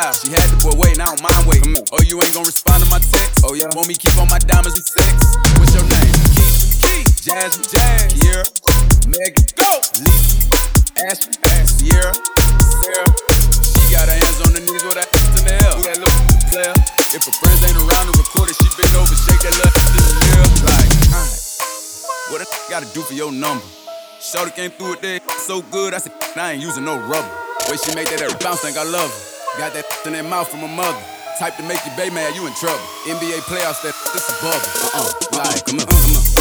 style. She had the boy waiting, I don't mind waiting. Oh, you ain't gon' respond to my text? Oh, yeah. Want me keep on my diamonds with sex? What's your name? Key, Jasmine, Kiera, Megan, go! Lisa, Ashley, Sierra, Sarah. She got her hands on her knees with that in the air. Who that little player? If her friends ain't around to record it, she bend over, shake that little in the mirror. Like, what a gotta do for your number? Shorty came through with that so good, I said, I ain't using no rubber. Way she make that bounce, think I love her. Got that in that mouth from her mother. Type to make your baby mad, you in trouble. NBA playoffs, that this a bubble. Like, come on.